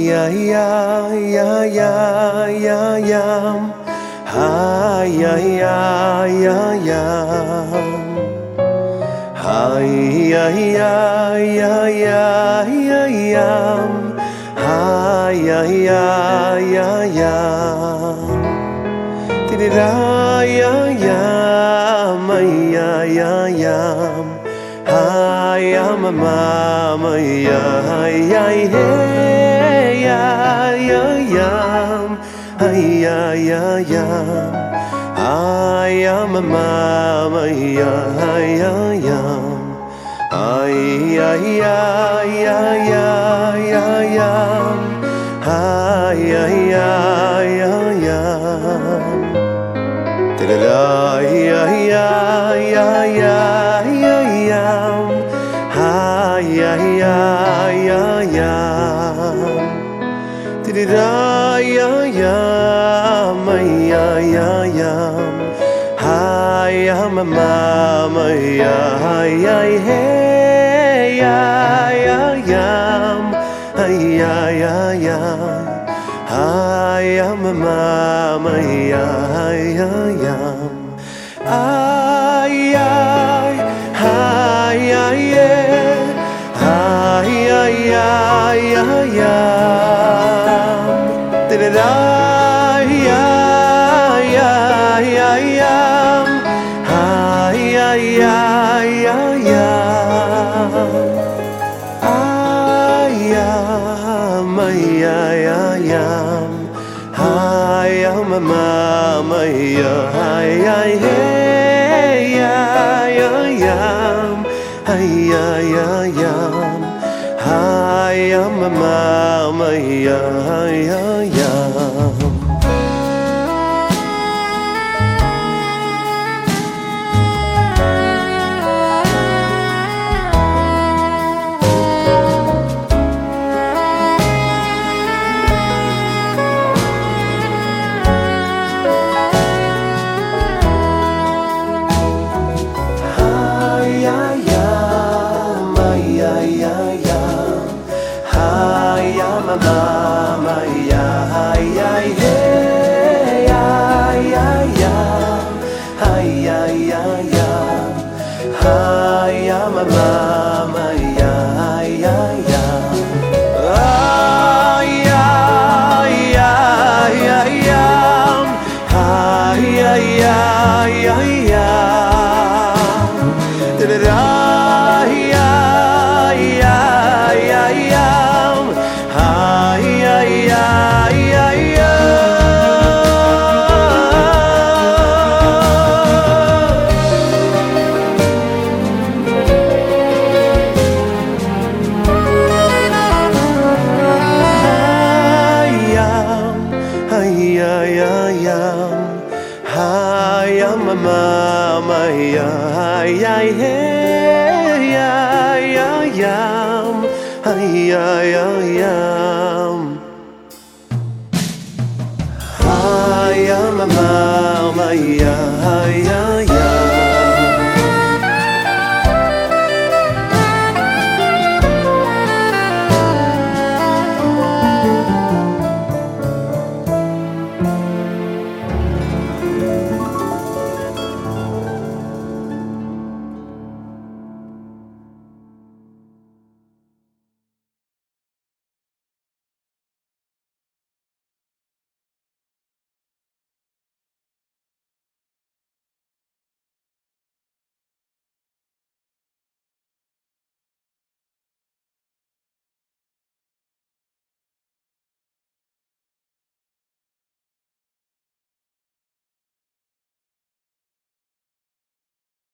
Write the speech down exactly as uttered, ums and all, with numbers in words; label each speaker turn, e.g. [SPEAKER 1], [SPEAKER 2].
[SPEAKER 1] ya ya ya ya ya yam. Hi ya ya ya yam. Hi ya ya ya ya ya yam. Hi ya ya ya yam. Tidira ya ya ya ya yam. Hi ya mama ya ya hey ya ya yam. Hi ya ya yam. Hi ya mama ya ya yam. Hi ya ya ya ya ya yam. Hi ya ya ya yam. Tidira ya ya ya ya ya yam. Hi ya ya ya yam. Tidira ya ya ya ya yam. Hi ya mama ya ya hey ya ya yam. Hi ya ya ya. Hi ya mama ya ya yam. Ay ay ay ay ay ay ay ay yam. Tidira ya ya ya yam. Ay ay ay ay yam. Ay yam ya ya yam. Hi ya mama ya ay hey ya ya yam. Hi ya ya yam. Hi ya mama ya ya yam. Mama ya ya hey ya ya ya. Hi ya ya ya. Hi ya mama ya ya ya. Ay ya ya ya ya. Hi ya ya ya ya. Tidira ya ya ya ya. Ay ay ay ay ay. Ay ay ay ay. Hi ya mama ya ay ay hey ya ya yam. Ay ay ay yam. Hi ya mama ya ya.